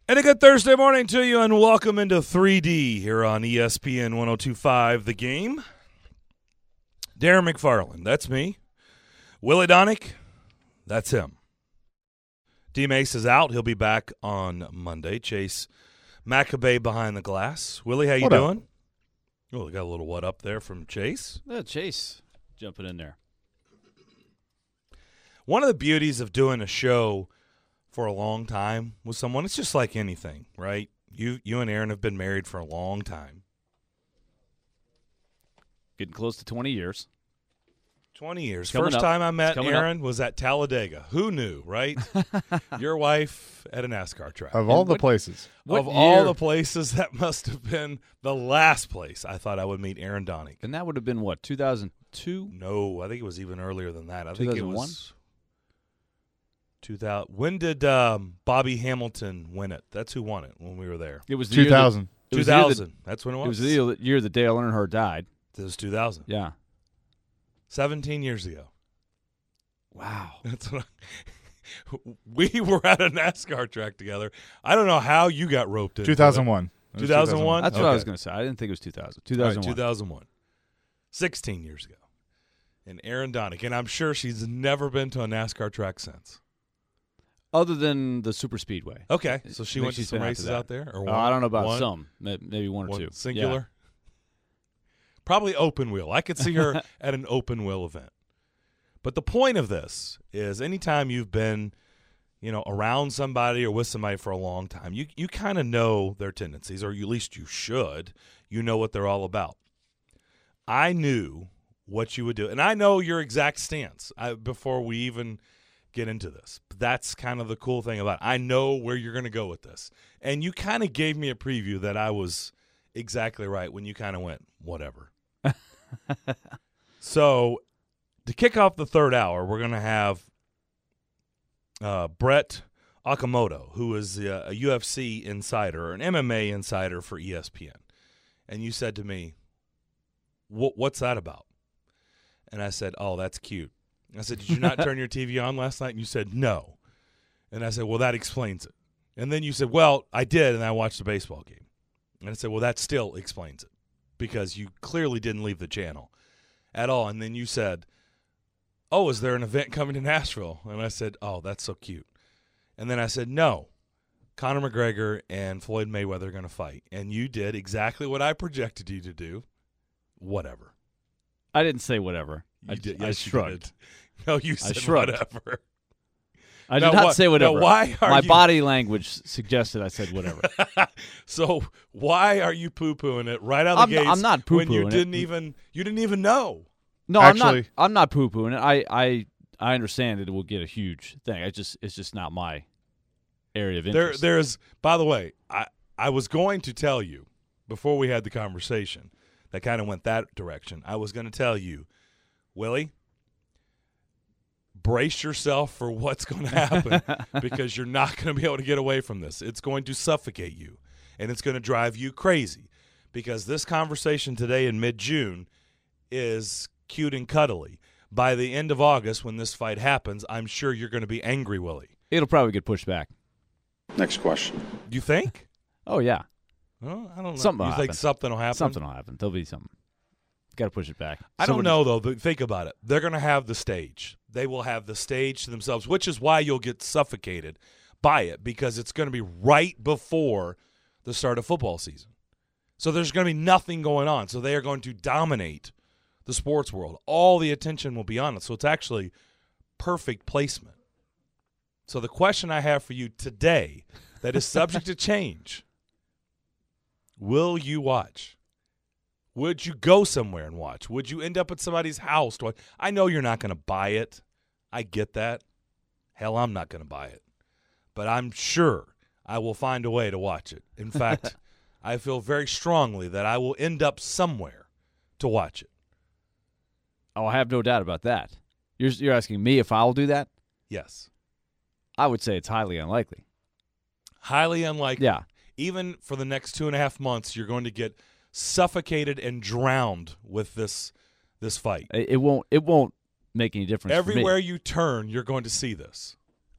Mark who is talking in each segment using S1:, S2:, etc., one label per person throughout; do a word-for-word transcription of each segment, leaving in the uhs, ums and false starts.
S1: And a good Thursday morning to you, and welcome into three D here on E S P N ten twenty-five The Game. Darren McFarland, that's me. Willie Donick, that's him. D-Mace is out. He'll be back on Monday. Chase Maccabee behind the glass. Willie, how you
S2: what
S1: doing? Oh, we got a little what up there from Chase.
S3: Yeah, Chase jumping in there.
S1: One of the beauties of doing a show for a long time with someone, it's just like anything, right? You you and Aaron have been married for a long time.
S3: Getting close to twenty years.
S1: twenty years.
S3: Coming
S1: First
S3: up.
S1: time I met
S3: It's coming
S1: Aaron up. was at Talladega. Who knew, right? Your wife at a NASCAR track.
S2: Of all
S3: And
S2: the
S3: what-
S2: places.
S3: What
S1: of all
S3: year-
S1: the places, that must have been the last place I thought I would meet Aaron Donick.
S3: And that would have been, what, two thousand two?
S1: No, I think it was even earlier than that. I think it
S3: two thousand one?
S1: was two thousand. When did um, Bobby Hamilton win it? That's who won it when we were there.
S3: It was the
S2: two
S3: year that-
S2: thousand.
S3: it was the year that-
S1: two thousand. That's when it was.
S3: It was the year- year that Dale Earnhardt died.
S1: It was two thousand.
S3: Yeah.
S1: seventeen years ago.
S3: Wow.
S1: That's what I, we were at a NASCAR track together. I don't know how you got roped into
S2: two thousand one.
S1: two thousand one?
S3: That's what I was
S1: Okay.
S3: going to say. I didn't think it was two thousand. two
S1: All right,
S3: thousand one.
S1: two thousand one. sixteen years ago. And Aaron Donick. And I'm sure she's never been to a NASCAR track since.
S3: Other than the super speedway.
S1: Okay. So she
S3: I think
S1: went to
S3: she's
S1: some
S3: been out to
S1: races
S3: that.
S1: out there? Or
S3: Uh,
S1: one,
S3: I don't know about
S1: one,
S3: some. May- Maybe one or
S1: one
S3: two.
S1: Singular? Probably open wheel. I could see her at an open wheel event. But the point of this is anytime you've been, you know, around somebody or with somebody for a long time, you you kind of know their tendencies, or at least you should. You know what they're all about. I knew what you would do, and I know your exact stance I, before we even get into this. That's kind of the cool thing about it. I know where you're going to go with this. And you kind of gave me a preview that I was exactly right when you kind of went, whatever. So to kick off the third hour, we're going to have uh, Brett Okamoto, who is uh, a U F C insider, or an M M A insider for E S P N. And you said to me, what's that about? And I said, oh, that's cute. I said, did you not turn your T V on last night? And you said, no. And I said, well, that explains it. And then you said, well, I did, and I watched the baseball game. And I said, well, that still explains it, because you clearly didn't leave the channel at all. And then you said, oh, is there an event coming to Nashville? And I said, oh, that's so cute. And then I said, no, Conor McGregor and Floyd Mayweather are going to fight. And you did exactly what I projected you to do. Whatever.
S3: I didn't say whatever.
S1: You
S3: I,
S1: did.
S3: I
S1: Yes, you
S3: shrugged.
S1: did. No, you said
S3: shrugged.
S1: whatever.
S3: I did
S1: Now
S3: not
S1: what-
S3: say whatever.
S1: now why are
S3: My
S1: you-
S3: body language suggested I said whatever.
S1: So why are you poo-pooing it right out of
S3: I'm
S1: the
S3: not-
S1: gates
S3: I'm not
S1: when you
S3: poo-pooing it.
S1: didn't even you didn't even know?
S3: No, I'm
S2: Actually-
S3: not. I'm not poo pooing it. I, I I understand that it will get a huge thing. I just it's just not my area of
S1: There
S3: interest.
S1: there's by the way, I I was going to tell you before we had the conversation that kind of went that direction. I was going to tell you, Willie, brace yourself for what's going to happen because you're not going to be able to get away from this. It's going to suffocate you, and it's going to drive you crazy because this conversation today in mid-June is cute and cuddly. By the end of August, when this fight happens, I'm sure you're going to be angry, Willie.
S3: It'll probably get pushed back.
S4: Next question.
S1: You think?
S3: Oh yeah,
S1: Well, I don't know.
S3: Something
S1: you
S3: will
S1: think
S3: happen.
S1: something will happen?
S3: something will happen. There'll be something. Got to push it back.
S1: I don't
S3: Somebody-
S1: know, though. But think about it. They're going to have the stage. They will have the stage to themselves, which is why you'll get suffocated by it, because it's going to be right before the start of football season. So there's going to be nothing going on. So they are going to dominate the sports world. All the attention will be on it. So it's actually perfect placement. So the question I have for you today that is subject to change, will you watch? Would you go somewhere and watch? Would you end up at somebody's house to watch? I know you're not going to buy it. I get that. Hell, I'm not going to buy it. But I'm sure I will find a way to watch it. In fact, I feel very strongly that I will end up somewhere to watch it.
S3: Oh, I have no doubt about that. You're you're asking me if I'll do that?
S1: Yes.
S3: I would say it's highly unlikely.
S1: Highly unlikely.
S3: Yeah.
S1: Even for the next two and a half months, you're going to get suffocated and drowned with this this fight.
S3: It, it won't it won't make any difference. for me.
S1: Everywhere you turn, you're going to see this.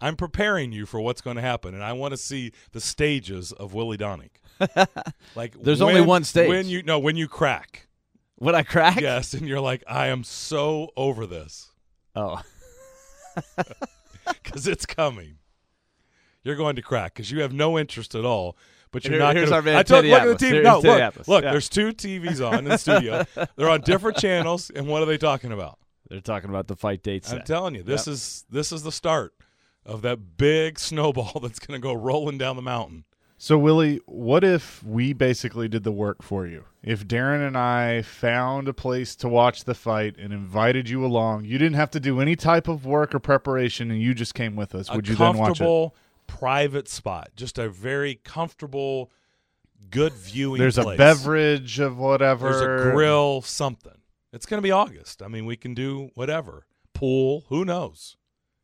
S1: I'm preparing you for what's going to happen, and I want to see the stages of Willie Donning. Like
S3: There's
S1: when,
S3: only one stage.
S1: When you no, when you crack.
S3: Would I crack?
S1: Yes, and you're like, I am so over this
S3: Oh.
S1: because it's coming. You're going to crack because you have no interest at all. But you're
S3: Here-
S1: not
S3: here's
S1: gonna,
S3: our man
S1: I told,
S3: Teddy
S1: look at
S3: Atlas.
S1: the T V.
S3: Here's
S1: No,
S3: Teddy
S1: look,
S3: Atlas.
S1: look.
S3: Yeah.
S1: There's two T Vs on in the studio. They're on different channels, and what are they talking about?
S3: They're talking about the fight date set.
S1: I'm telling you, this
S3: Yep.
S1: is this is the start of that big snowball that's going to go rolling down the mountain.
S2: So, Willie, what if we basically did the work for you? If Darren and I found a place to watch the fight and invited you along, you didn't have to do any type of work or preparation, and you just came with us. Would
S1: a
S2: you then watch it?
S1: comfortable, private spot, just a very comfortable, good viewing.
S2: There's
S1: place.
S2: a beverage of whatever.
S1: There's a grill, something. It's going to be August. I mean, we can do whatever. Pool, who knows?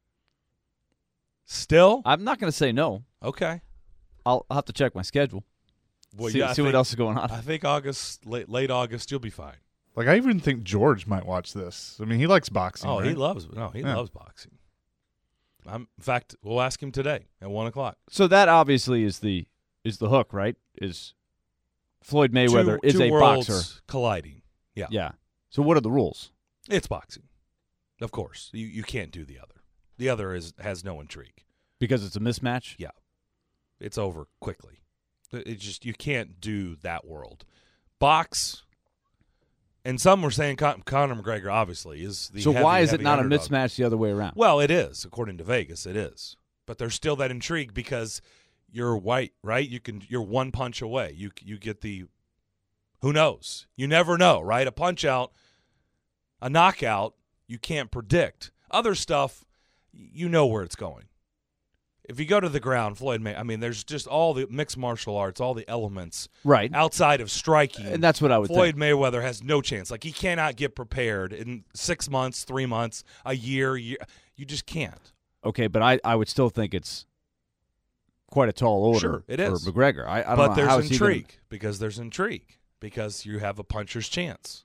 S1: Still,
S3: I'm not going to say no.
S1: okay.
S3: I'll, I'll have to check my schedule.
S1: Well,
S3: see
S1: yeah, I
S3: see what
S1: think-
S3: else is going on.
S1: I think August, late, late August, you'll be fine.
S2: Like, I even think George might watch this. I mean, he likes boxing.
S1: Oh, he
S2: right?
S1: loves no, he
S2: Yeah.
S1: loves boxing. I'm, in fact, we'll ask him today at one o'clock.
S3: So that obviously is the is the hook, right? Is Floyd Mayweather
S1: two,
S3: is
S1: two
S3: a
S1: worlds
S3: boxer.
S1: colliding. Yeah.
S3: Yeah. So what are the rules?
S1: It's boxing, of course. You you can't do the other. The other is has no intrigue.
S3: Because it's a mismatch?
S1: Yeah, it's over quickly. It it just you can't do that world. Box, and some were saying Con- Conor McGregor obviously is the.
S3: So
S1: heavy,
S3: why is it
S1: heavy
S3: not
S1: underdog.
S3: a mismatch the other way around?
S1: Well, it is according to Vegas. It is, but there's still that intrigue because you're white, right? You can you're one punch away. You you get the. Who knows? You never know, right? A punch out, a knockout, you can't predict. Other stuff, you know where it's going. If you go to the ground, Floyd May, I mean, there's just all the mixed martial arts, all the elements
S3: Right.
S1: outside of striking.
S3: And that's what I would
S1: Floyd
S3: think.
S1: Mayweather has no chance. Like, he cannot get prepared in six months, three months, a year. year. You just can't.
S3: Okay, but I, I would still think it's quite a tall order
S1: Sure, it
S3: for
S1: is.
S3: McGregor. I, I don't
S1: But
S3: know
S1: there's
S3: how is he gonna-
S1: intrigue because there's intrigue because you have a puncher's chance.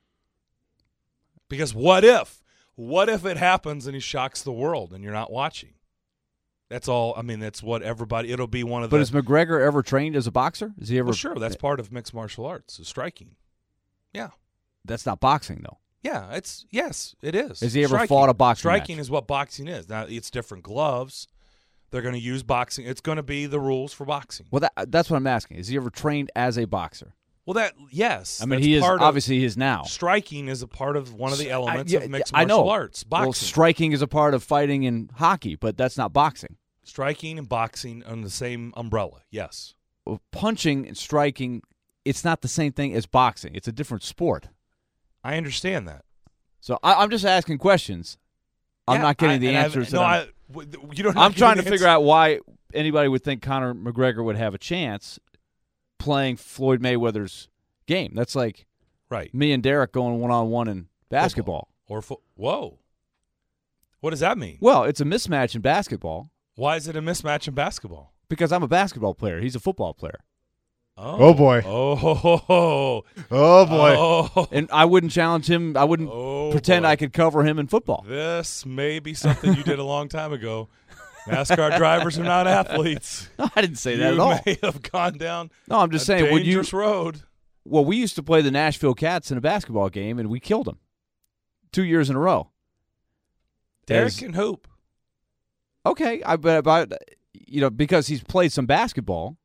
S1: Because what if? What if it happens and he shocks the world and you're not watching? That's all. I mean, that's what everybody. It'll be one of
S3: But
S1: the.
S3: is McGregor ever trained as a boxer? Is he ever?
S1: Well, sure, that's part of mixed martial arts. Is striking. Yeah,
S3: That's not boxing though.
S1: yeah. It's yes, it is.
S3: Has he ever
S1: Striking.
S3: fought a boxing
S1: Striking
S3: match?
S1: is what boxing is. Now it's different gloves. They're going to use boxing. It's going to be the rules for boxing.
S3: Well, that, that's what I'm asking. Is he ever trained as a boxer?
S1: Well, that yes.
S3: I mean,
S1: that's
S3: he is
S1: part of-
S3: obviously he is now.
S1: Striking is a part of one of the elements
S3: I, yeah,
S1: of mixed
S3: I
S1: martial
S3: know.
S1: arts. Boxing.
S3: Well, striking is a part of fighting in hockey, but that's not boxing.
S1: Striking and boxing under the same umbrella. Yes.
S3: Well, punching and striking, it's not the same thing as boxing. It's a different sport.
S1: I understand that.
S3: So I, I'm just asking questions. I'm
S1: Yeah,
S3: not getting
S1: I-
S3: the
S1: and I've-
S3: answers.
S1: No,
S3: that I'm,
S1: I, w- you don't.
S3: I'm trying to figure out why anybody would think Conor McGregor would have a chance playing Floyd Mayweather's game. That's like
S1: right
S3: me and Derek going one-on-one in basketball.
S1: or fo- whoa. What does that mean?
S3: Well, it's a mismatch in basketball
S1: Why is it a mismatch in basketball?
S3: because I'm a basketball player. He's a football player.
S2: Oh, boy.
S1: Oh, ho, ho, ho.
S2: Oh, boy.
S1: Oh,
S3: And I wouldn't challenge him. I wouldn't
S1: oh,
S3: pretend
S1: boy.
S3: I could cover him in football.
S1: This may be something you did a long time ago. NASCAR drivers are not athletes.
S3: No, I didn't say
S1: you
S3: that at all.
S1: may have gone down
S3: No, I'm just
S1: a
S3: saying. Would you?
S1: dangerous road.
S3: Well, we used to play the Nashville Cats in a basketball game, and we killed them two years in a row.
S1: Derek
S3: As-
S1: can hoop.
S3: Okay, I but about you know because he's played some basketball.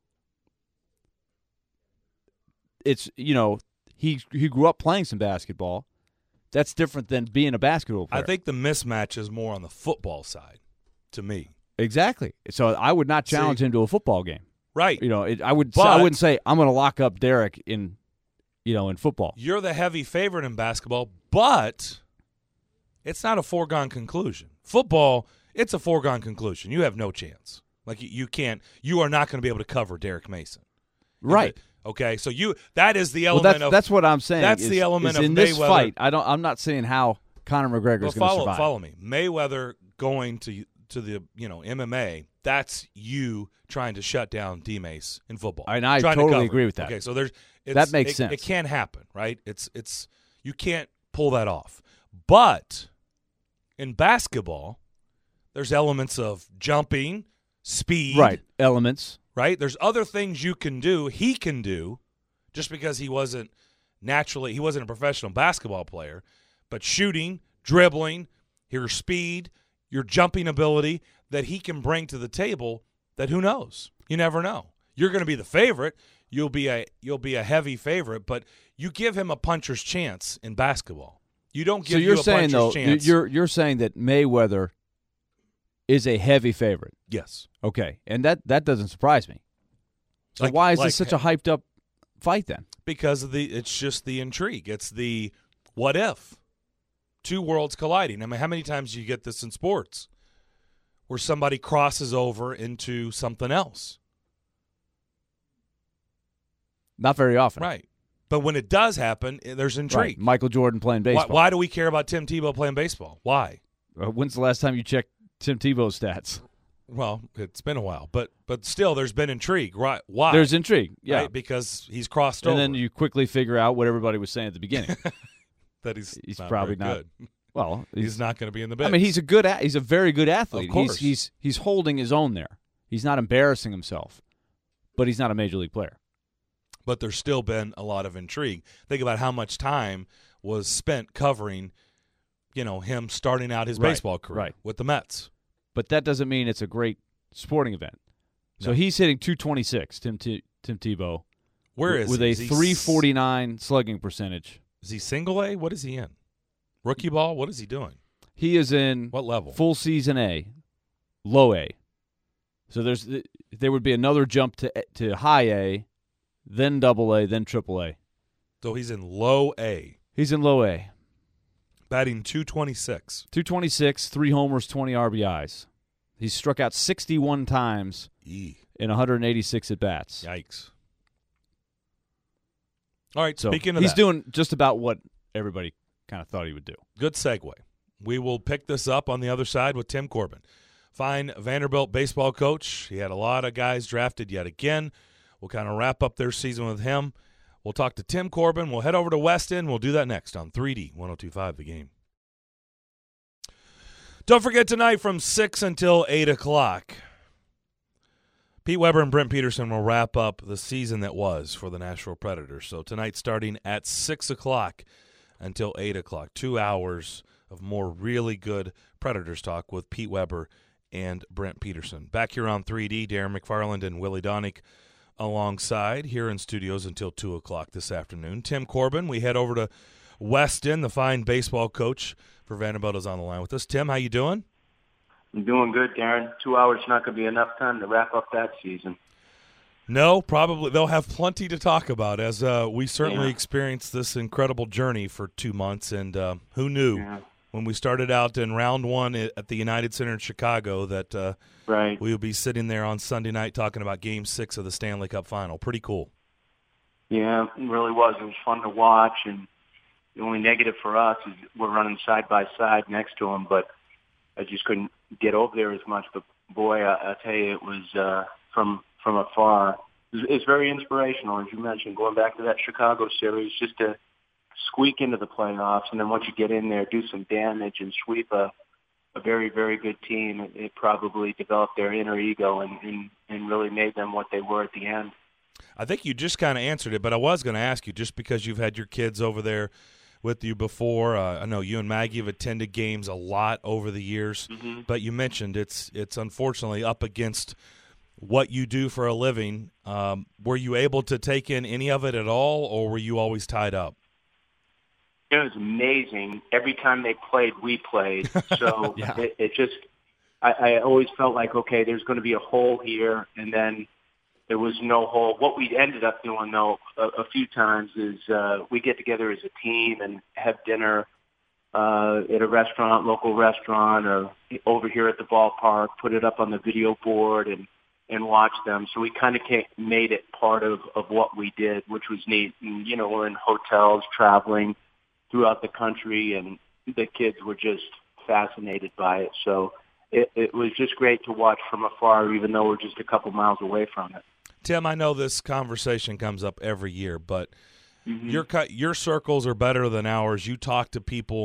S3: It's you know he he grew up playing some basketball. That's different than being a basketball player.
S1: I think the mismatch is more on the football side, to me.
S3: exactly. So I would not challenge
S1: See-
S3: him to a football game.
S1: Right.
S3: You know, it, I would.
S1: But-
S3: I wouldn't say I'm going to lock up Derek in, you know, in football.
S1: You're the heavy favorite in basketball, but it's not a foregone conclusion. Football, it's a foregone conclusion. You have no chance. Like you, you can't. You are not going to be able to cover Derek Mason.
S3: Right.
S1: Okay. So you that is the
S3: Well,
S1: element
S3: that's
S1: of
S3: that's what I'm saying.
S1: that's
S3: is-
S1: the element
S3: is
S1: of
S3: in this
S1: Mayweather-
S3: fight. I don't. I'm not saying how Conor McGregor is
S1: Well,
S3: going to
S1: follow
S3: survive.
S1: follow me. Mayweather going to to the you know M M A. That's you trying to shut down D Mace in football.
S3: And I
S1: Trying to
S3: totally
S1: cover.
S3: agree with that.
S1: Okay, so there's it's,
S3: That makes
S1: it,
S3: sense.
S1: It can happen, right? It's it's you can't pull that off. But in basketball, There's elements of jumping, speed.
S3: Right. Elements.
S1: Right? There's other things you can do, he can do, just because he wasn't naturally, he wasn't a professional basketball player, but shooting, dribbling, your speed, your jumping ability that he can bring to the table that who knows? You never know. You're going to be the favorite. You'll be a you'll be a heavy favorite, but you give him a puncher's chance in basketball. You don't give
S3: so you're
S1: you a
S3: saying
S1: puncher's
S3: though
S1: chance.
S3: you're you're saying that Mayweather is a heavy favorite.
S1: Yes.
S3: Okay, and that that doesn't surprise me. So
S1: Like-
S3: why is
S1: like-
S3: this such a hyped up fight then?
S1: Because of the it's just the intrigue. It's the what if. Two worlds colliding. I mean, how many times do you get this in sports where somebody crosses over into something else?
S3: Not very often.
S1: Right. But when it does happen, eh, there's
S3: Right.
S1: intrigue.
S3: Michael Jordan playing
S1: Why,
S3: baseball.
S1: why do we care about Tim Tebow playing baseball? Why?
S3: Uh, When's the last time you checked Tim Tebow's stats?
S1: Well, it's been a while, but but still, there's been intrigue. Right? Why?
S3: There's intrigue. Yeah.
S1: Right? Because he's crossed
S3: And
S1: over.
S3: then you quickly figure out what everybody was saying at the beginning.
S1: that he's
S3: he's
S1: not
S3: probably
S1: very
S3: not-
S1: good.
S3: well,
S1: He's not going to be in the bid.
S3: I mean, he's a good. A- he's a very good athlete.
S1: Of course.
S3: He's, he's he's holding his own there. He's not embarrassing himself, but he's not a major league player.
S1: But there's still been a lot of intrigue. Think about how much time was spent covering, you know, him starting out his
S3: Right,
S1: baseball career
S3: right.
S1: with the Mets.
S3: But that doesn't mean it's a great sporting event. So
S1: No.
S3: he's hitting two twenty-six. Tim T- Tim Tebow.
S1: Where
S3: with,
S1: is
S3: with
S1: he?
S3: a
S1: Is he s-
S3: three forty-nine slugging percentage.
S1: Is he single A? What is he in? Rookie ball? What is he doing?
S3: He is in
S1: What level?
S3: full season A, low A. So there's there would be another jump to to high A, then double A, then triple A.
S1: So he's in low A,
S3: He's in low A.
S1: batting two twenty-six.
S3: two twenty-six, three homers, twenty R B Is. He's struck out sixty-one times
S1: E.
S3: in one hundred eighty-six at bats.
S1: Yikes. All right,
S3: So
S1: speaking of
S3: he's
S1: that,
S3: doing just about what everybody kind of thought he would do.
S1: good segue. We will pick this up on the other side with Tim Corbin. Fine Vanderbilt baseball coach. He had a lot of guys drafted yet again. We'll kind of wrap up their season with him. We'll talk to Tim Corbin. We'll head over to West End. We'll do that next on three D one oh two point five The Game. Don't forget tonight from six until eight o'clock, Pete Weber and Brent Peterson will wrap up the season that was for the Nashville Predators. So tonight starting at six o'clock until eight o'clock, two hours of more really good Predators talk with Pete Weber and Brent Peterson. Back here on three D, Darren McFarland and Willie Donick alongside here in studios until two o'clock this afternoon. Tim Corbin, we head over to Weston, the fine baseball coach for Vanderbilt, is on the line with us. Tim, how you doing?
S5: I'm doing good, Darren. Two hours is not going to be enough time to wrap up that season.
S1: No, probably they'll have plenty to talk about as uh, we certainly
S5: Yeah.
S1: experienced this incredible journey for two months. And uh, who knew
S5: Yeah.
S1: when we started out in round one at the United Center in Chicago that uh,
S5: Right.
S1: we would be sitting there on Sunday night talking about Game Six of the Stanley Cup Final. Pretty cool.
S5: Yeah, it really was. It was fun to watch, and the only negative for us is we're running side by side next to them, but I just couldn't get over there as much. But boy, I, I tell you, it was uh, from from afar. It's, it's very inspirational, as you mentioned, going back to that Chicago series, just to squeak into the playoffs, and then once you get in there, do some damage and sweep a, a very, very good team. It, it probably developed their inner ego and, and, and really made them what they were at the end.
S1: I think you just kind of answered it, but I was going to ask you, just because you've had your kids over there with you before. Uh, I know you and Maggie have attended games a lot over the years,
S5: Mm-hmm.
S1: but you mentioned it's it's unfortunately up against what you do for a living. Um, were you able to take in any of it at all, or were you always tied up?
S5: It was amazing. Every time they played, we played. So
S3: Yeah.
S5: it, it just, I, I always felt like, okay, there's going to be a hole here, and then there was no hole. What we ended up doing, though, a, a few times is uh, we get together as a team and have dinner uh, at a restaurant, local restaurant, or over here at the ballpark, put it up on the video board and, and watch them. So we kind of made it part of, of what we did, which was neat. And, you know, we're in hotels, traveling throughout the country, and the kids were just fascinated by it. So it, it was just great to watch from afar, even though we're just a couple miles away from it.
S1: Tim, I know this conversation comes up every year, but
S5: Mm-hmm.
S1: your cu- your circles are better than ours. You talk to people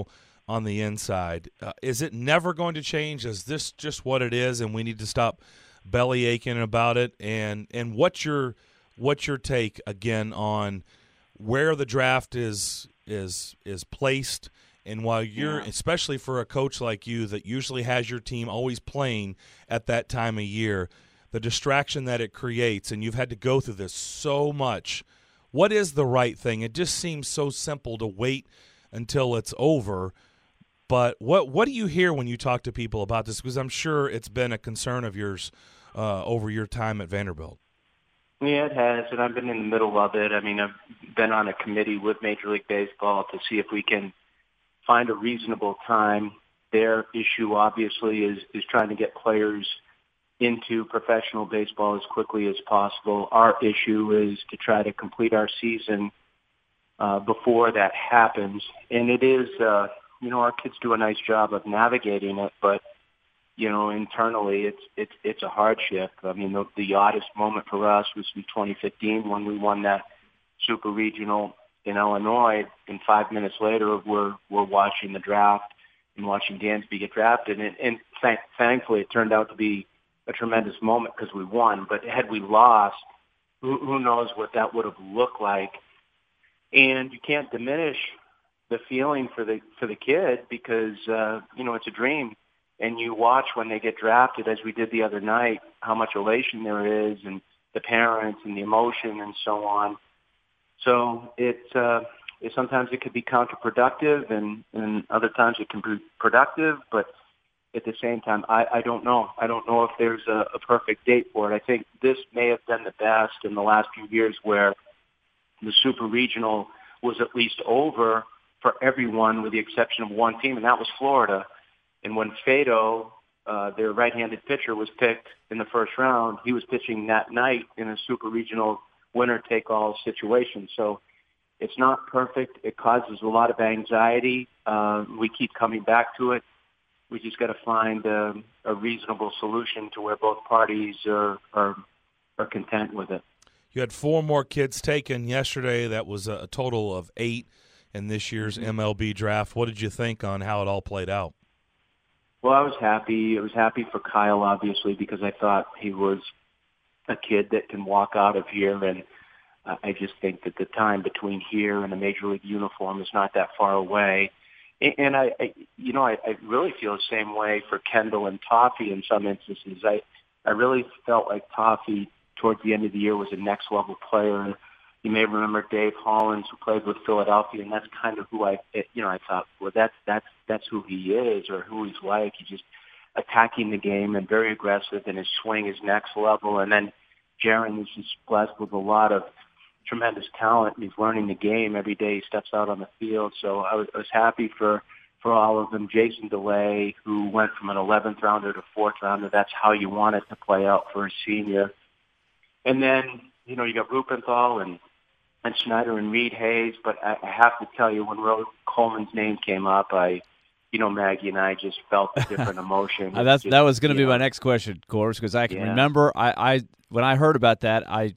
S1: on the inside. Uh, is it never going to change? Is this just what it is, and we need to stop belly aching about it? And and what's your what's your take again on where the draft is is is placed? And while you're,
S5: Yeah.
S1: especially for a coach like you that usually has your team always playing at that time of year, the distraction that it creates, and you've had to go through this so much, what is the right thing? It just seems so simple to wait until it's over. But what what do you hear when you talk to people about this? Because I'm sure it's been a concern of yours uh, over your time at Vanderbilt.
S5: Yeah, it has, and I've been in the middle of it. I mean, I've been on a committee with Major League Baseball to see if we can find a reasonable time. Their issue, obviously, is is trying to get players into professional baseball as quickly as possible. Our issue is to try to complete our season uh, before that happens. And it is, uh, you know, our kids do a nice job of navigating it, but, you know, internally it's it's it's a hardship. I mean, the, the oddest moment for us was in twenty fifteen when we won that Super Regional in Illinois, and five minutes later we're we're watching the draft and watching Dansby get drafted. And, and th- thankfully it turned out to be a tremendous moment because we won. But had we lost, who, who knows what that would have looked like. And you can't diminish the feeling for the for the kid because, uh, you know, it's a dream. And you watch when they get drafted, as we did the other night, how much elation there is, and the parents and the emotion and so on. So it's uh, it, sometimes it could be counterproductive, and, and other times it can be productive. But at the same time, I, I don't know. I don't know if there's a, a perfect date for it. I think this may have been the best in the last few years where the Super Regional was at least over for everyone with the exception of one team, and that was Florida. And when Fado, uh, their right-handed pitcher, was picked in the first round, he was pitching that night in a Super Regional winner-take-all situation. So it's not perfect. It causes a lot of anxiety. Uh, we keep coming back to it. We just got to find a, a reasonable solution to where both parties are, are are content with it.
S1: You had four more kids taken yesterday. That was a total of eight in this year's
S5: Mm-hmm.
S1: M L B draft. What did you think on how it all played out?
S5: Well, I was happy. I was happy for Kyle, obviously, because I thought he was a kid that can walk out of here. And uh, I just think that the time between here and a Major League uniform is not that far away. And I, I you know, I, I really feel the same way for Kendall and Toffee in some instances. I, I really felt like Toffee towards the end of the year was a next level player. And you may remember Dave Hollins, who played with Philadelphia, and that's kind of who I, you know, I thought, well, that's that's that's who he is, or who he's like. He's just attacking the game and very aggressive, and his swing is next level. And then Jaron is just blessed with a lot of tremendous talent, and he's learning the game every day he steps out on the field. So I was, I was happy for, for all of them. Jason DeLay, who went from an eleventh rounder to fourth rounder, that's how you want it to play out for a senior. And then, you know, you got Rupenthal and, and Schneider and Reed Hayes, but I, I have to tell you, when Rose Coleman's name came up, I, you know, Maggie and I just felt a different emotion.
S3: Uh, that's
S5: just,
S3: that was going to be
S5: know,
S3: my next question, Coors, because I can
S5: Yeah.
S3: remember I, I when I heard about that, I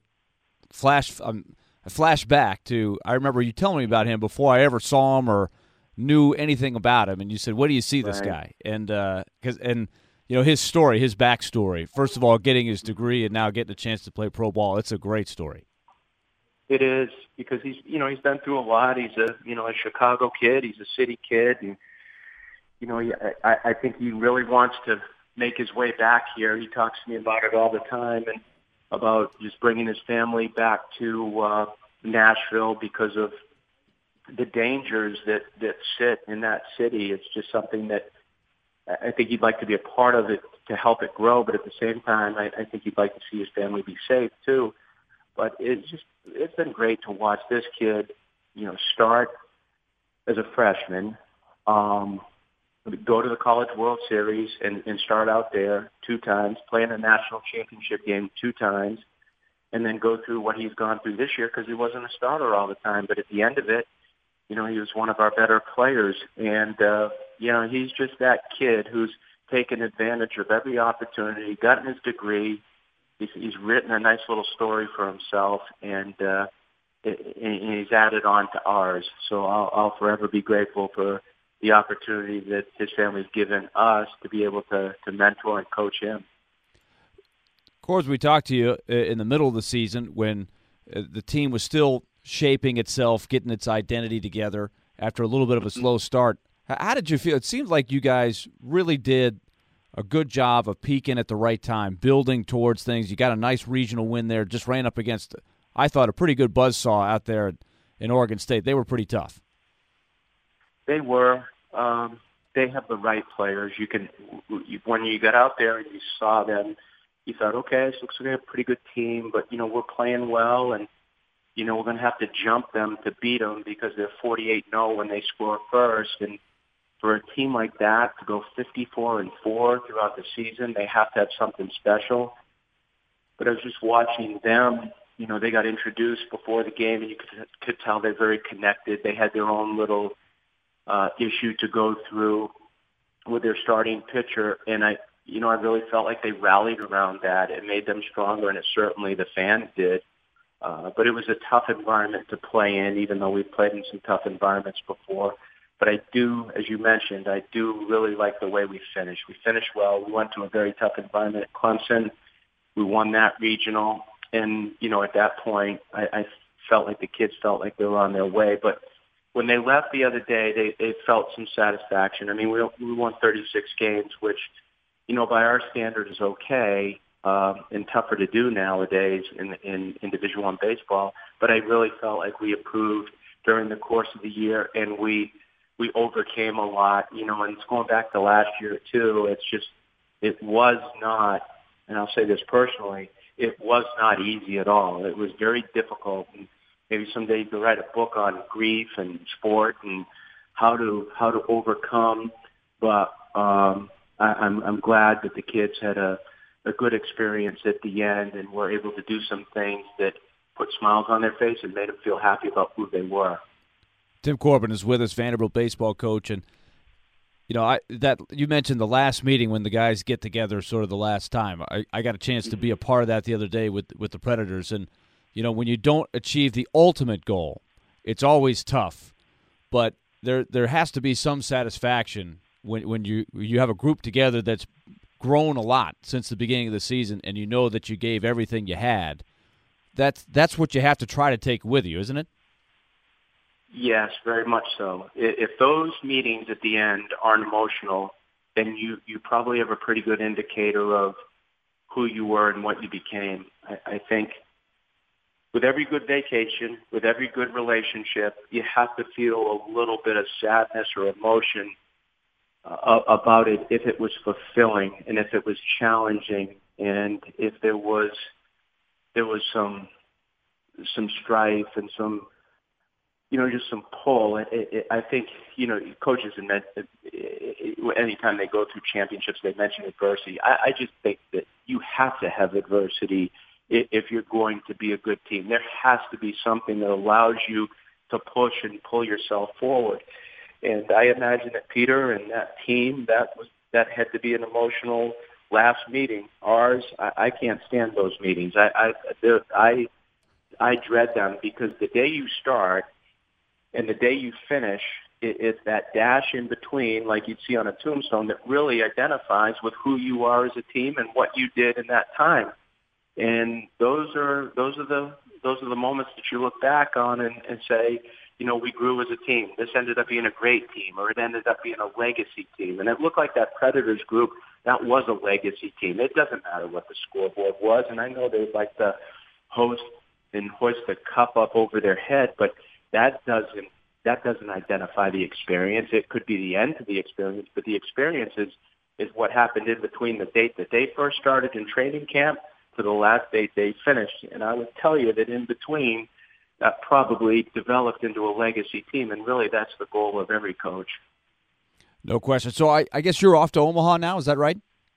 S3: flash um, I flash back to I remember you telling me about him before I ever saw him or knew anything about him, and you said, "Where do you see this
S5: Right.
S3: guy?" And because uh, and you know his story, his backstory. First of all, getting his degree and now getting a chance to play pro ball. It's a great story.
S5: It is, because he's, you know, he's been through a lot. He's a, you know, a Chicago kid. He's a city kid, and you know, he, I, I think he really wants to make his way back here. He talks to me about it all the time, and about just bringing his family back to uh, Nashville because of the dangers that that sit in that city. It's just something that I think he'd like to be a part of it to help it grow, but at the same time, I, I think he'd like to see his family be safe too. But it's just, it's been great to watch this kid, you know, start as a freshman, um, go to the College World Series and, and start out there two times, play in a national championship game two times, and then go through what he's gone through this year because he wasn't a starter all the time. But at the end of it, you know, he was one of our better players. And, uh, you know, he's just that kid who's taken advantage of every opportunity, gotten his degree. He's, he's written a nice little story for himself, and, uh, and he's added on to ours. So I'll, I'll forever be grateful for, the opportunity that his family's given us to be able to, to mentor and coach him.
S3: Of course, we talked to you in the middle of the season when the team was still shaping itself, getting its identity together after a little bit of a slow start. How did you feel? It seemed like you guys really did a good job of peaking at the right time, building towards things. You got a nice regional win there, just ran up against, I thought, a pretty good buzzsaw out there in Oregon State. They were pretty tough.
S5: They were. Um, they have the right players. You can, when you got out there and you saw them, you thought, okay, this looks like a pretty good team, but, you know, we're playing well, and, you know, we're going to have to jump them to beat them because they're forty-eight and oh when they score first. And for a team like that to go fifty-four and four throughout the season, they have to have something special. But I was just watching them. You know, they got introduced before the game, and you could, could tell they're very connected. They had their own little uh, issue to go through with their starting pitcher, and I, you know, I really felt like they rallied around that. It made them stronger, and it certainly the fans did. Uh, but it was a tough environment to play in, even though we've played in some tough environments before. But I do, as you mentioned, I do really like the way we finished. We finished well. We went to a very tough environment at Clemson. We won that regional. And, you know, at that point, I, I felt like the kids felt like they were on their way. But when they left the other day, they, they felt some satisfaction. I mean, we, we won thirty-six games, which, you know, by our standards is okay. Um, and tougher to do nowadays in, in, in Division One baseball. But I really felt like we improved during the course of the year, and we we overcame a lot. You know, and it's going back to last year too. It's just it was not, and I'll say this personally, it was not easy at all. It was very difficult. And maybe someday you could write a book on grief and sport and how to how to overcome. But um, I, I'm I'm glad that the kids had a a good experience at the end and were able to do some things that put smiles on their face and made them feel happy about who they were.
S3: Tim Corbin is with us, Vanderbilt baseball coach, and you know, I that you mentioned the last meeting when the guys get together, sort of the last time. I, I got a chance to be a part of that the other day with with the Predators, and you know, when you don't achieve the ultimate goal, it's always tough, but there there has to be some satisfaction when when you you have a group together that's grown a lot since the beginning of the season, and you know that you gave everything you had. That's that's what you have to try to take with you, isn't it?
S5: Yes, very much so. If those meetings at the end aren't emotional, then you, you probably have a pretty good indicator of who you were and what you became. I, I think with every good vacation, with every good relationship, you have to feel a little bit of sadness or emotion Uh, about it if it was fulfilling and if it was challenging and if there was there was some some strife and some you know just some pull. It, it, I think you know coaches and anytime they go through championships they mention adversity. I, I just think that you have to have adversity if you're going to be a good team. There has to be something that allows you to push and pull yourself forward. And I imagine that Peter and that team, that was that had to be an emotional last meeting. Ours, I, I can't stand those meetings. I, I, I, I dread them because the day you start and the day you finish, it, it's that dash in between, like you'd see on a tombstone, that really identifies with who you are as a team and what you did in that time. And those are those are the those are the moments that you look back on and, and say, you know, we grew as a team. This ended up being a great team, or it ended up being a legacy team. And it looked like that Predators group, that was a legacy team. It doesn't matter what the scoreboard was. And I know they'd like to host and hoist the cup up over their head, but that doesn't that doesn't identify the experience. It could be the end to the experience, but the experience is, is what happened in between the date that they first started in training camp to the last date they finished. And I would tell you that in between, that probably developed into a legacy team, and really that's the goal of every coach.
S3: No question. So I, I guess you're off to Omaha now, is that right?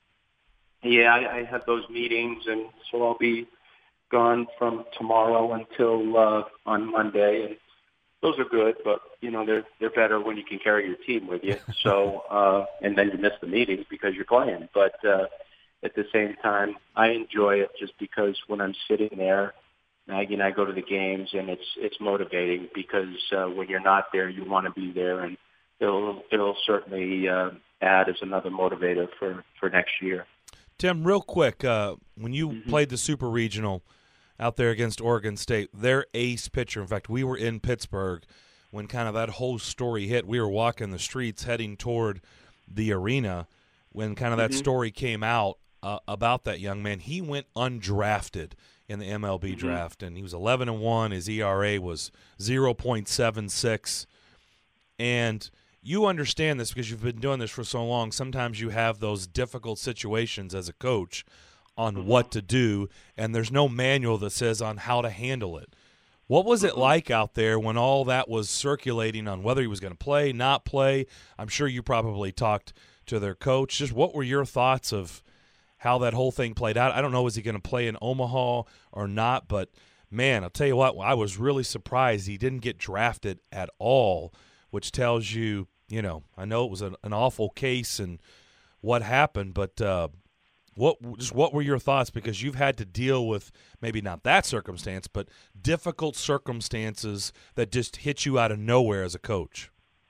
S5: Yeah, I, I have those meetings, and so I'll be gone from tomorrow until uh, on Monday, and those are good, but, you know, they're they're better when you can carry your team with you. So, uh, and then you miss the meetings because you're playing. But uh, at the same time, I enjoy it just because when I'm sitting there, Maggie and I go to the games, and it's it's motivating because uh, when you're not there, you want to be there, and it'll it'll certainly uh, add as another motivator for, for next year.
S1: Tim, real quick, uh, when you
S5: Mm-hmm.
S1: played the Super Regional out there against Oregon State, their ace pitcher, in fact, we were in Pittsburgh when kind of that whole story hit. We were walking the streets heading toward the arena when kind of that
S5: Mm-hmm.
S1: story came out uh, about that young man. He went undrafted in the M L B
S5: Mm-hmm.
S1: draft, and he was eleven and one. His E R A was zero point seven six. And you understand this because you've been doing this for so long. Sometimes you have those difficult situations as a coach on
S5: Mm-hmm.
S1: what to do, and there's no manual that says on how to handle it. What was it like out there when all that was circulating on whether he was going to play, not play? I'm sure you probably talked to their coach. Just what were your thoughts of how that whole thing played out? I don't know, was he going to play in Omaha or not, but, man, I'll tell you what, I was really surprised he didn't get drafted at all, which tells you, you know, I know it was an, an awful case and what happened, but uh, what just what were your thoughts? Because you've had to deal with maybe not that circumstance, but difficult circumstances that just hit you out of nowhere as a coach.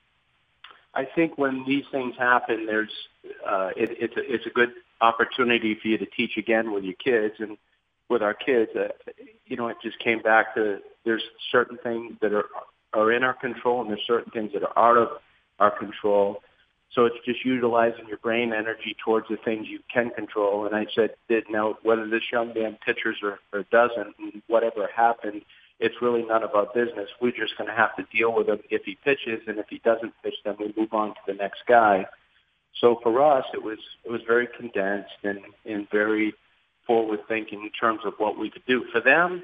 S5: I think when these things happen, there's uh, it, it's a, it's a good opportunity for you to teach again with your kids. And with our kids, uh, you know, it just came back to there's certain things that are are in our control, and there's certain things that are out of our control. So it's just utilizing your brain energy towards the things you can control. And I said, that now whether this young man pitchers or, or doesn't, and whatever happened, it's really none of our business. We're just going to have to deal with him if he pitches, and if he doesn't pitch, then we move on to the next guy. So for us, it was it was very condensed and, and very forward thinking in terms of what we could do. For them,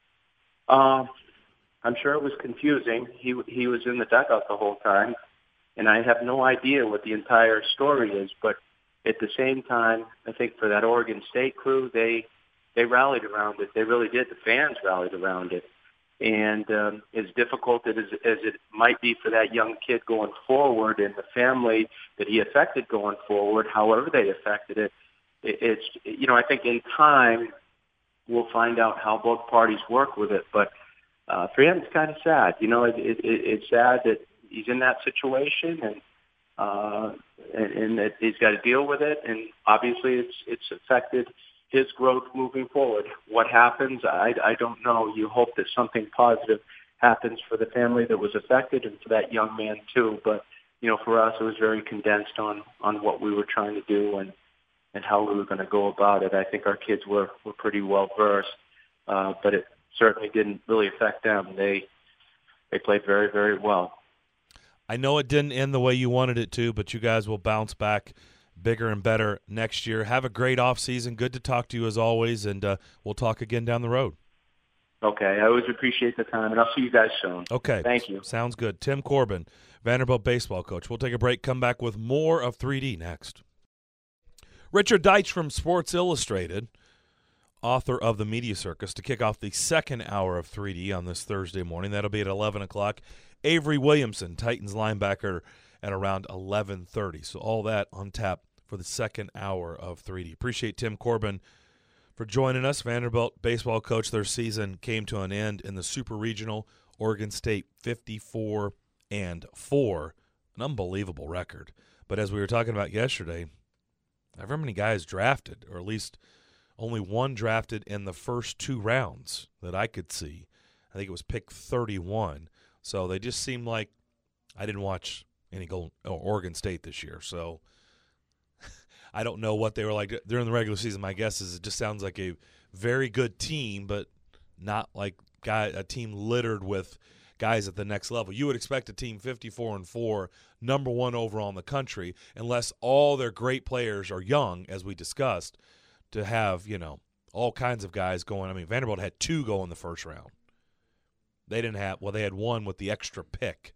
S5: uh, I'm sure it was confusing. He he was in the dugout the whole time, and I have no idea what the entire story is. But at the same time, I think for that Oregon State crew, they they rallied around it. They really did. The fans rallied around it. And um, as difficult as, as it might be for that young kid going forward and the family that he affected going forward, however they affected it, it it's, you know, I think in time we'll find out how both parties work with it. But uh, for him, it's kind of sad. You know, it, it, it's sad that he's in that situation and, uh, and, and that he's got to deal with it. And obviously it's, it's affected his growth moving forward. What happens, I, I don't know. You hope that something positive happens for the family that was affected and for that young man too. But, you know, for us, it was very condensed on, on what we were trying to do and, and how we were going to go about it. I think our kids were, were pretty well versed, uh, but it certainly didn't really affect them. They, they played very, very well.
S1: I know it didn't end the way you wanted it to, but you guys will bounce back bigger and better next year. Have a great off season. Good to talk to you as always, and uh, we'll talk again down the road.
S5: Okay, I always appreciate the time, and I'll see you guys soon.
S1: Okay.
S5: Thank you.
S1: Sounds good. Tim Corbin, Vanderbilt baseball coach. We'll take a break, come back with more of three D next. Richard Deitch from Sports Illustrated, author of The Media Circus, to kick off the second hour of three D on this Thursday morning. That'll be at eleven o'clock. Avery Williamson, Titans linebacker, at around eleven thirty. So all that on tap for the second hour of three D. Appreciate Tim Corbin for joining us. Vanderbilt baseball coach. Their season came to an end in the Super Regional. Oregon State fifty-four and four, an unbelievable record. But as we were talking about yesterday, however many guys drafted, or at least only one drafted in the first two rounds that I could see. I think it was pick thirty-one. So they just seemed like I didn't watch any Golden, or Oregon State this year. So I don't know what they were like during the regular season. My guess is it just sounds like a very good team, but not like guy, a team littered with guys at the next level. You would expect a team fifty-four and four, number one overall in the country, unless all their great players are young, as we discussed, to have, you know, all kinds of guys going. I mean, Vanderbilt had two go in the first round. They didn't have, well, they had one with the extra pick.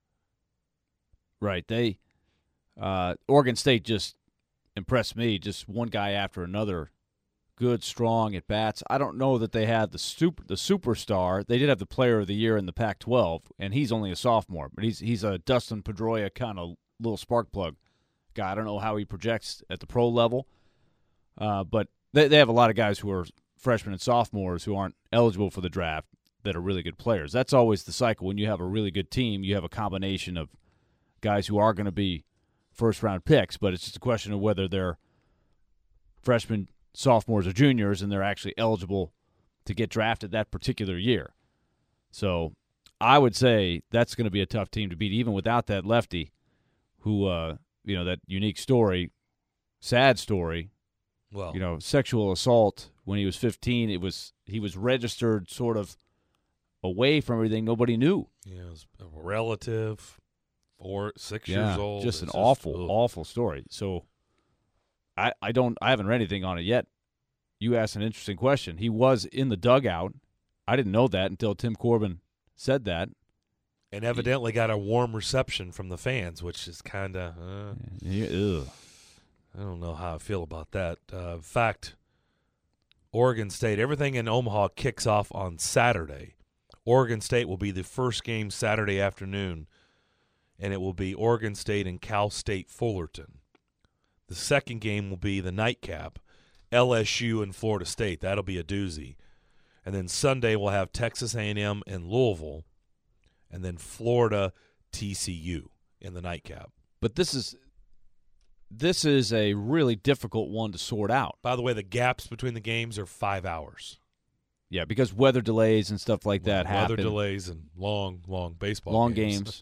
S3: Right. They uh, Oregon State just impressed me, just one guy after another. Good, strong at bats. I don't know that they had the super the superstar. They did have the player of the year in the Pac twelve, and he's only a sophomore, but he's he's a Dustin Pedroia kind of little spark plug guy. I don't know how he projects at the pro level, uh, but they they have a lot of guys who are freshmen and sophomores who aren't eligible for the draft that are really good players. That's always the cycle. When you have a really good team, you have a combination of guys who are going to be first-round picks, but it's just a question of whether they're freshmen, sophomores, or juniors, and they're actually eligible to get drafted that particular year. So I would say that's going to be a tough team to beat, even without that lefty who, uh, you know, that unique story, sad story.
S1: Well,
S3: You know, sexual assault when he was fifteen. It was he was registered sort of away from everything. Nobody knew.
S1: yeah, it was a relative, four, six
S3: Yeah,
S1: years old.
S3: just an
S1: It's
S3: awful,
S1: ugh.
S3: awful story. So I, I don't, I haven't read anything on it yet. You asked an interesting question. He was in the dugout. I didn't know that until Tim Corbin said that.
S1: And evidently got a warm reception from the fans, which is kind of, uh,
S3: Yeah, ugh.
S1: I don't know how I feel about that. Uh, in fact, Oregon State, everything in Omaha kicks off on Saturday. Oregon State will be the first game Saturday afternoon, and it will be Oregon State and Cal State Fullerton. The second game will be the nightcap, L S U and Florida State. That'll be a doozy. And then Sunday we'll have Texas A and M and Louisville, and then Florida T C U in the nightcap.
S3: But this is this is a really difficult one to sort out.
S1: By the way, the gaps between the games are five hours.
S3: Yeah, because weather delays and stuff like that
S1: Weather
S3: happen.
S1: delays and long, long baseball
S3: long
S1: games.
S3: games.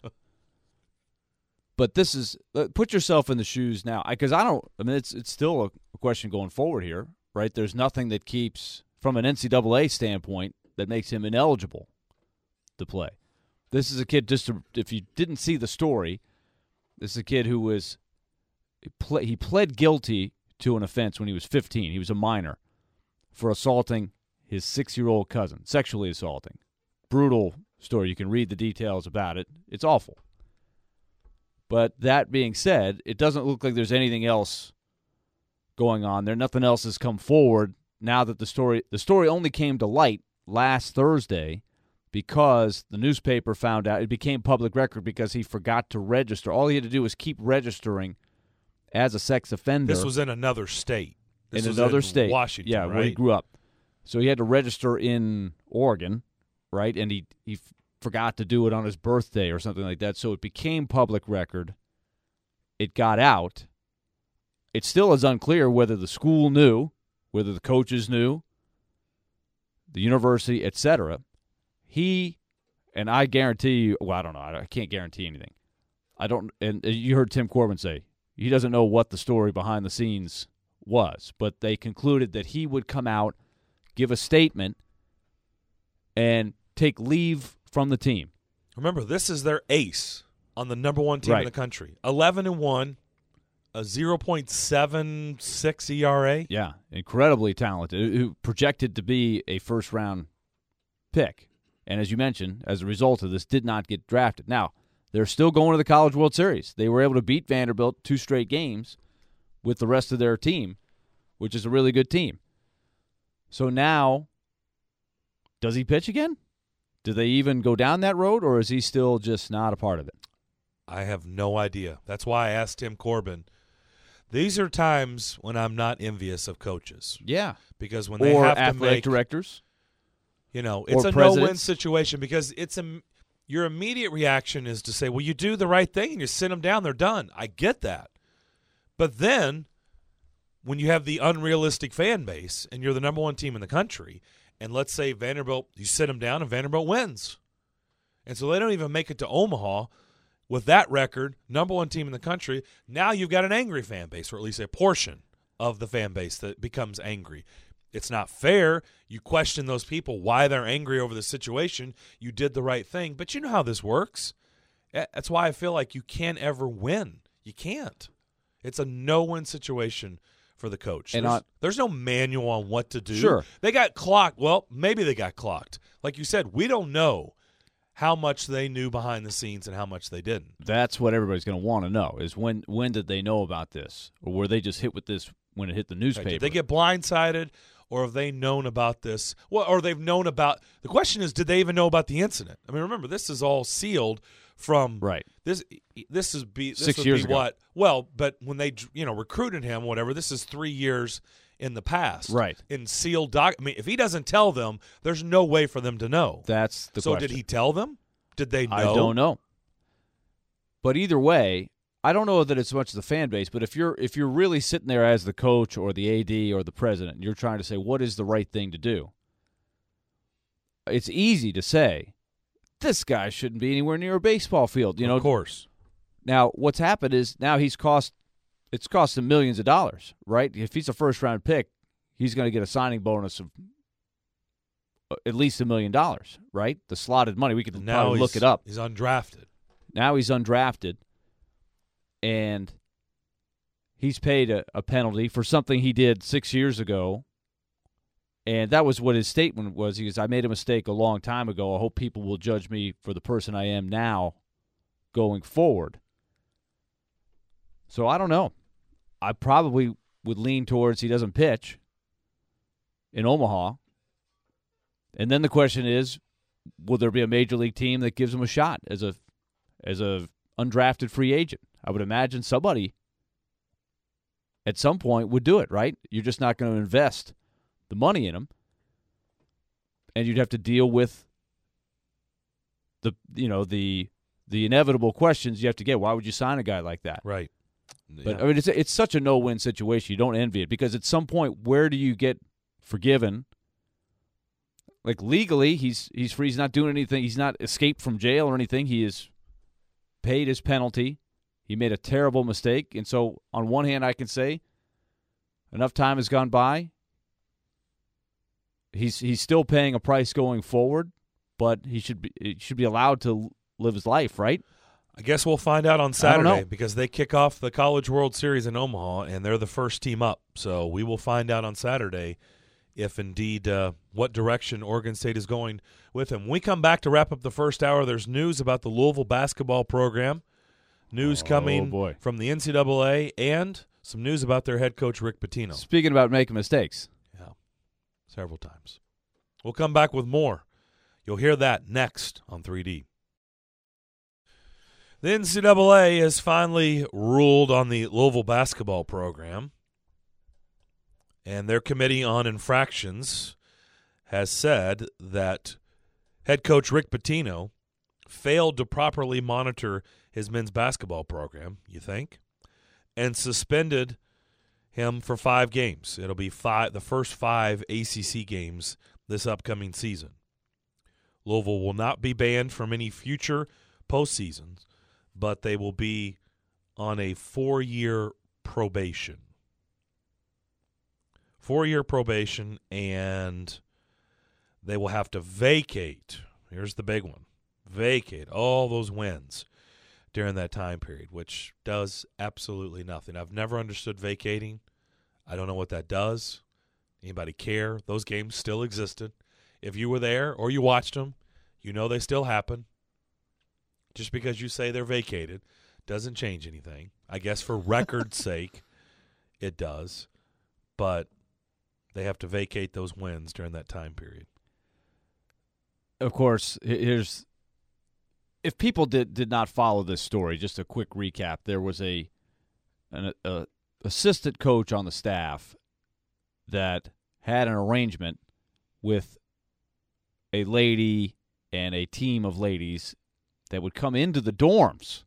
S3: But this is uh, put yourself in the shoes now, because I, I don't. I mean, it's it's still a, a question going forward here, right? There's nothing that keeps, from an N C double A standpoint, that makes him ineligible to play. This is a kid. Just to, if you didn't see the story, this is a kid who was he, ple- he pled guilty to an offense when he was fifteen. He was a minor for assaulting his six-year-old cousin, sexually assaulting. Brutal story. You can read the details about it. It's awful. But that being said, it doesn't look like there's anything else going on there. Nothing else has come forward now that the story the story only came to light last Thursday because the newspaper found out. It became public record because he forgot to register. All he had to do was keep registering as a sex offender.
S1: This was in another state. This
S3: in
S1: was
S3: another
S1: in
S3: state.
S1: Washington,
S3: yeah,
S1: right?
S3: where he grew up. So he had to register in Oregon, right? And he he f- forgot to do it on his birthday or something like that. So it became public record. It got out. It still is unclear whether the school knew, whether the coaches knew, the university, et cetera. He, and I guarantee you, well, I don't know. I can't guarantee anything. I don't, and you heard Tim Corbin say, he doesn't know what the story behind the scenes was, but they concluded that he would come out, give a statement, and take leave from the team.
S1: Remember, this is their ace on the number one team
S3: Right.
S1: in the country. eleven and one, a zero point seven six E R A.
S3: Yeah, incredibly talented, who projected to be a first-round pick. And as you mentioned, as a result of this, did not get drafted. Now, they're still going to the College World Series. They were able to beat Vanderbilt two straight games with the rest of their team, which is a really good team. So now, does he pitch again? Do they even go down that road, or is he still just not a part of it?
S1: I have no idea. That's why I asked Tim Corbin. These are times when I'm not envious of coaches
S3: Yeah.
S1: because when they
S3: Or
S1: have to
S3: athletic
S1: make,
S3: directors.
S1: you know, it's
S3: or
S1: a no-win
S3: presidents.
S1: situation because it's a your immediate reaction is to say, well, you do the right thing and you sit them down, they're done. I get that. But then when you have the unrealistic fan base and you're the number one team in the country, and let's say Vanderbilt, you sit them down and Vanderbilt wins. And so they don't even make it to Omaha with that record, number one team in the country. Now you've got an angry fan base, or at least a portion of the fan base that becomes angry. It's not fair. You question those people, why they're angry over the situation. You did the right thing. But you know how this works. That's why I feel like you can't ever win. You can't. It's a no-win situation for the coach.
S3: And
S1: there's,
S3: on-
S1: there's no manual on what to do.
S3: Sure.
S1: They got clocked. Well, maybe they got clocked. Like you said, we don't know how much they knew behind the scenes and how much they didn't.
S3: That's what everybody's going to want to know is when when did they know about this? Or were they just hit with this when it hit the newspaper?
S1: Did they get blindsided, or have they known about this? Well, or they've known about – the question is, did they even know about the incident? I mean, remember, this is all sealed from –
S3: Right.
S1: This this is be this
S3: Six
S1: would
S3: years
S1: be
S3: ago.
S1: what? Well, but when they you know recruited him, whatever, this is three years in the past.
S3: Right.
S1: In sealed doc – I mean, if he doesn't tell them, there's no way for them to know.
S3: That's the
S1: so
S3: question.
S1: did he tell them? Did they know?
S3: I don't know. But either way, I don't know that it's much the fan base, but if you're if you're really sitting there as the coach or the A D or the president, and you're trying to say what is the right thing to do, it's easy to say this guy shouldn't be anywhere near a baseball field. You know,
S1: of course.
S3: Now, what's happened is now he's cost it's cost him millions of dollars, right? If he's a first round pick, he's going to get a signing bonus of at least a million dollars, right? The slotted money. We could
S1: Now
S3: probably look it up.
S1: He's undrafted.
S3: Now he's undrafted, and he's paid a, a penalty for something he did six years ago, and that was what his statement was. He goes, I made a mistake a long time ago. I hope people will judge me for the person I am now going forward. So I don't know. I probably would lean towards he doesn't pitch in Omaha. And then the question is, will there be a major league team that gives him a shot as a as a undrafted free agent? I would imagine somebody at some point would do it, right? You're just not going to invest the money in him, and you'd have to deal with the you know the the inevitable questions you have to get. Why would you sign a guy like that?
S1: Right.
S3: But
S1: Yeah.
S3: I mean, it's it's such a no-win situation. You don't envy it because at some point, where do you get forgiven? Like legally, he's he's free. He's not doing anything. He's not escaped from jail or anything. He has paid his penalty. He made a terrible mistake, and so on one hand, I can say enough time has gone by. He's he's still paying a price going forward, but he should be he should be allowed to live his life, right?
S1: I guess we'll find out on
S3: I don't
S1: Saturday
S3: know.
S1: because they kick off the College World Series in Omaha, and they're the first team up. So we will find out on Saturday if indeed uh, what direction Oregon State is going with him. When we come back to wrap up the first hour, there's news about the Louisville basketball program, news
S3: Oh,
S1: coming
S3: boy.
S1: from the N C double A, and some news about their head coach, Rick Pitino.
S3: Speaking about making mistakes.
S1: Yeah, several times. We'll come back with more. You'll hear that next on three D. The N C double A has finally ruled on the Louisville basketball program, and their Committee on Infractions has said that head coach Rick Pitino failed to properly monitor his men's basketball program, you think, and suspended him for five games. It'll be five, the first five A C C games this upcoming season. Louisville will not be banned from any future postseasons, but they will be on a four-year probation. Four-year probation, and they will have to vacate. Here's the big one. Vacate all those wins during that time period, which does absolutely nothing. I've never understood vacating. I don't know what that does. Anybody care? Those games still existed. If you were there or you watched them, you know they still happen. Just because you say they're vacated doesn't change anything. I guess for record's sake, it does. But they have to vacate those wins during that time period.
S3: Of course, here's if people did, did not follow this story, just a quick recap. There was a an a, assistant coach on the staff that had an arrangement with a lady and a team of ladies that would come into the dorms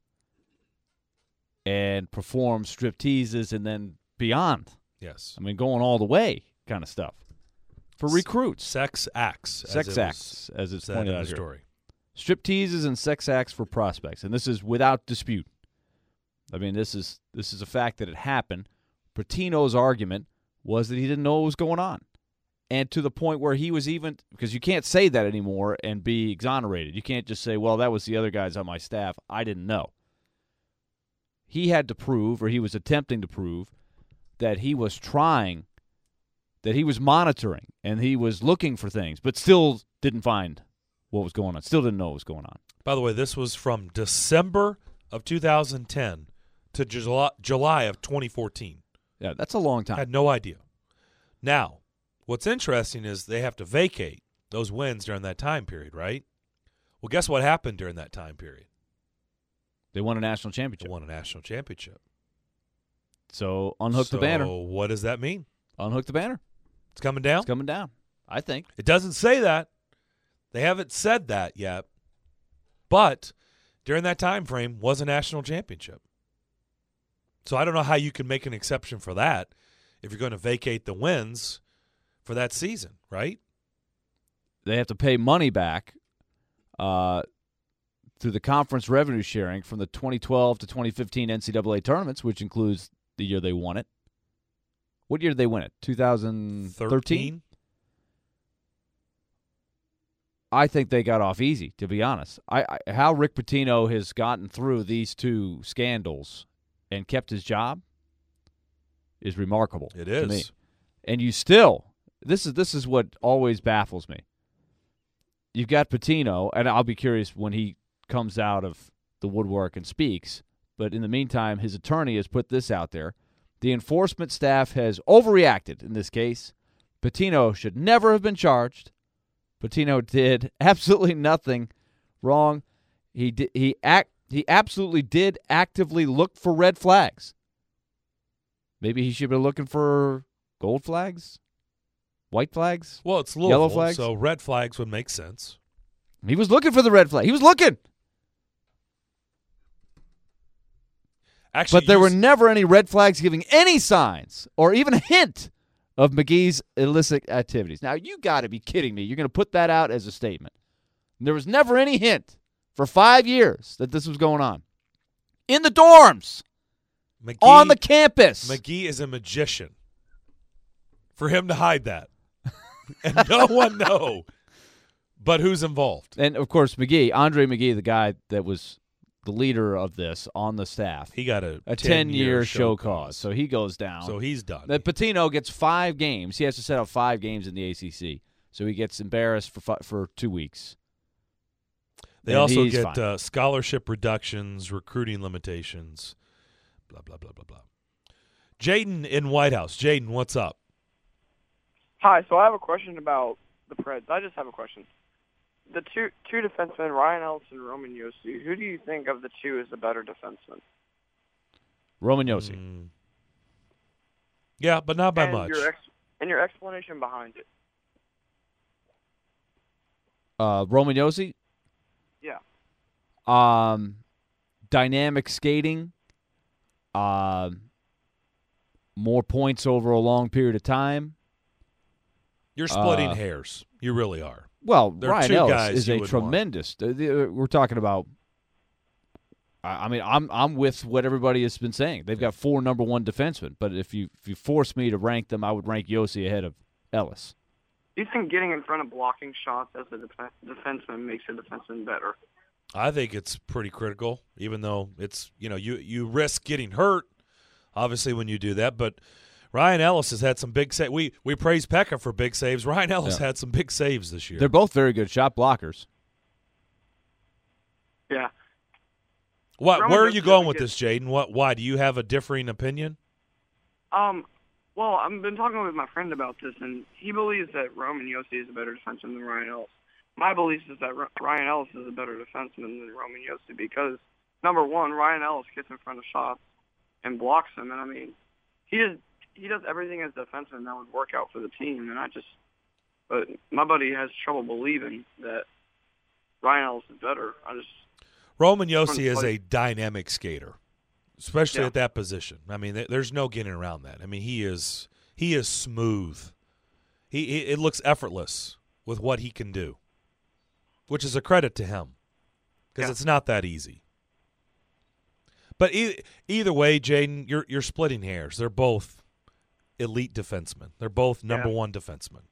S3: and perform strip teases and then beyond.
S1: Yes.
S3: I mean, going all the way kind of stuff for recruits.
S1: Sex acts.
S3: Sex
S1: as it
S3: acts,
S1: was
S3: as it's
S1: said
S3: pointed
S1: in
S3: out
S1: the
S3: here.
S1: story.
S3: Strip teases and sex acts for prospects, and this is without dispute. I mean, this is this is a fact that it happened. Pitino's argument was that he didn't know what was going on, and to the point where he was even because you can't say that anymore and be exonerated. You can't just say, "Well, that was the other guys on my staff. I didn't know." He had to prove, or he was attempting to prove, that he was trying, that he was monitoring, and he was looking for things, but still didn't find what was going on. Still didn't know what was going on.
S1: By the way, this was from December of two thousand ten to July, July of twenty fourteen.
S3: Yeah, that's a long time.
S1: Had no idea. Now, what's interesting is they have to vacate those wins during that time period, right? Well, guess what happened during that time period?
S3: They won a national
S1: They
S3: championship.
S1: won a national championship.
S3: So unhook
S1: so
S3: the banner.
S1: what does that mean?
S3: Unhook the banner.
S1: It's coming down?
S3: It's coming down, I think.
S1: It doesn't say that. They haven't said that yet. But during that time frame was a national championship. So I don't know how you can make an exception for that if you're going to vacate the wins for that season, right?
S3: They have to pay money back uh, through the conference revenue sharing from the twenty twelve to twenty fifteen N C double A tournaments, which includes the year they won it. What year did they win it? two thousand thirteen? I think they got off easy, to be honest. I, I how Rick Pitino has gotten through these two scandals and kept his job is remarkable.
S1: It is.
S3: To me. And you still, this is this is what always baffles me. You've got Pitino, and I'll be curious when he comes out of the woodwork and speaks, but in the meantime, his attorney has put this out there. The enforcement staff has overreacted in this case. Pitino should never have been charged. Pitino did absolutely nothing wrong. He did, he act he absolutely did actively look for red flags. Maybe he should have been looking for gold flags, white flags.
S1: Well, it's Louisville,
S3: yellow flags.
S1: So red flags would make sense.
S3: He was looking for the red flag. He was looking.
S1: Actually,
S3: but there
S1: you
S3: were
S1: s-
S3: never any red flags giving any signs or even a hint of McGee's illicit activities. Now, you got to be kidding me. You're going to put that out as a statement. There was never any hint for five years that this was going on. In the dorms,
S1: McGee,
S3: on the campus.
S1: McGee is a magician. For him to hide that. And no one know but who's involved.
S3: And, of course, McGee, Andre McGee, the guy that was the leader of this on the staff.
S1: He got a
S3: A
S1: ten-year
S3: ten-year show
S1: cause.
S3: cause. So he goes down.
S1: So he's done.
S3: The Pitino gets five games. He has to set out five games in the A C C. So he gets embarrassed for fi- for two weeks.
S1: They
S3: And
S1: also
S3: he's
S1: get
S3: fine.
S1: uh, scholarship reductions, recruiting limitations, blah, blah, blah, blah, blah. Jaden in White House. Jaden, what's up?
S6: Hi, so I have a question about the Preds. I just have a question. The two two defensemen, Ryan Ellis and Roman Josi, who do you think of the two is the better defenseman?
S3: Roman Josi.
S1: Mm. Yeah, but not by
S6: and
S1: much.
S6: Your ex- and your explanation behind it.
S3: Uh, Roman Josi.
S6: Yeah.
S3: Um, dynamic skating. Um, more points over a long period of time.
S1: You're splitting
S3: uh,
S1: hairs. You really are.
S3: Well,
S1: There are
S3: Ryan
S1: two
S3: Ellis
S1: guys
S3: is
S1: you
S3: a
S1: would
S3: tremendous. uh, the- We're talking about. I I mean, I'm I'm with what everybody has been saying. They've got four number one defensemen, but if you if you force me to rank them, I would rank Josi ahead of Ellis.
S6: Do you think getting in front of blocking shots as a def- defenseman makes a defenseman better?
S1: I think it's pretty critical, even though it's, you know, you, you risk getting hurt, obviously, when you do that. But Ryan Ellis has had some big saves. We, we praise Pekka for big saves. Ryan Ellis
S3: Yeah.
S1: had some big saves this year.
S3: They're both very good shot blockers.
S6: Yeah.
S1: What,
S6: Roman
S1: where are
S6: Josi
S1: you going
S6: doesn't
S1: with
S6: get-
S1: this, Jaden? What? Why? Do you have a differing opinion?
S6: Um. Well, I've been talking with my friend about this, and he believes that Roman Josi is a better defenseman than Ryan Ellis. My belief is that R- Ryan Ellis is a better defenseman than Roman Josi because, number one, Ryan Ellis gets in front of shots and blocks them, and I mean, he does he does everything as a defenseman that would work out for the team, and I just, but my buddy has trouble believing that Ryan Ellis is better. I just.
S1: Roman Josi is
S6: play.
S1: a dynamic skater, especially
S6: Yeah.
S1: at that position. I mean, th- there's no getting around that. I mean, he is he is smooth. He, he it looks effortless with what he can do, which is a credit to him because
S6: Yeah.
S1: it's not that easy. But e- either way, Jaden, you're you're splitting hairs. They're both elite defensemen. They're both number
S6: Yeah.
S1: one defensemen.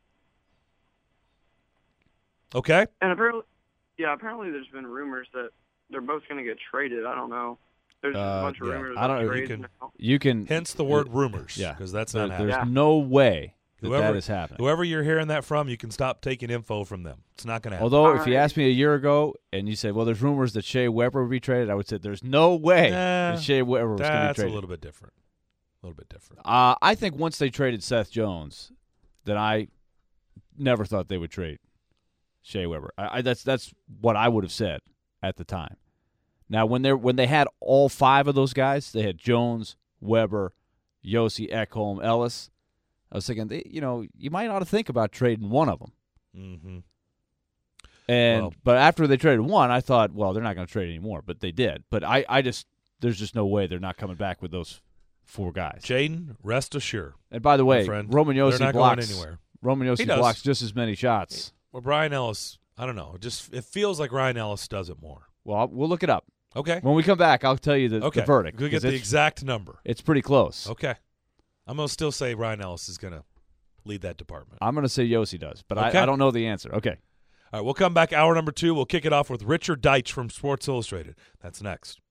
S1: Okay.
S6: And apparently, yeah, apparently there's been rumors that they're both going to get traded. I don't know. There's just
S3: Uh,
S6: a bunch of
S1: yeah.
S6: rumors
S3: I don't
S6: about
S3: know.
S1: You
S6: trades
S1: can-
S6: now.
S3: You can
S1: Hence the word rumors.
S3: Yeah,
S1: because that's
S3: there-
S1: not
S3: there's
S1: happening.
S3: no way that
S1: Whoever-
S3: that is happening.
S1: Whoever you're hearing that from, you can stop taking info from them. It's not going to happen.
S3: Although, if you
S6: Alright.
S3: asked me a year ago and you said, "Well, there's rumors that Shea Weber would be traded," I would say, "There's no way
S1: Nah,
S3: that Shea Weber was going to be
S1: That's a
S3: traded."
S1: little bit different. A little bit different.
S3: Uh, I think once they traded Seth Jones, then I never thought they would trade Shea Weber. I, I, that's that's what I would have said at the time. Now, when they when they had all five of those guys, they had Jones, Weber, Josi, Ekholm, Ellis. I was thinking, they, you know, you might ought to think about trading one of them.
S1: Mm-hmm.
S3: And
S1: Well-
S3: but after they traded one, I thought, well, they're not going to trade anymore, but they did. But I, I just there's just no way they're not coming back with those four guys.
S1: Jaden, rest assured.
S3: And by the way,
S1: friend,
S3: Roman
S1: they're
S3: Yossi
S1: not
S3: blocks
S1: going anywhere.
S3: Roman
S1: He
S3: Yossi
S1: does.
S3: blocks just as many shots.
S1: Well, Brian Ellis, I don't know. It just it feels like Ryan Ellis does it more.
S3: Well, we'll look it up.
S1: Okay.
S3: When we come back, I'll tell you the,
S1: Okay.
S3: the verdict.
S1: We'll get
S3: 'cause
S1: the
S3: it's,
S1: exact number.
S3: it's pretty close.
S1: Okay. I'm going to still say Ryan Ellis is going to lead that department.
S3: I'm going to say Yossi does, but
S1: Okay.
S3: I, I don't know the answer. Okay.
S1: All right, we'll come back hour number two. We'll kick it off with Richard Deitch from Sports Illustrated. That's next.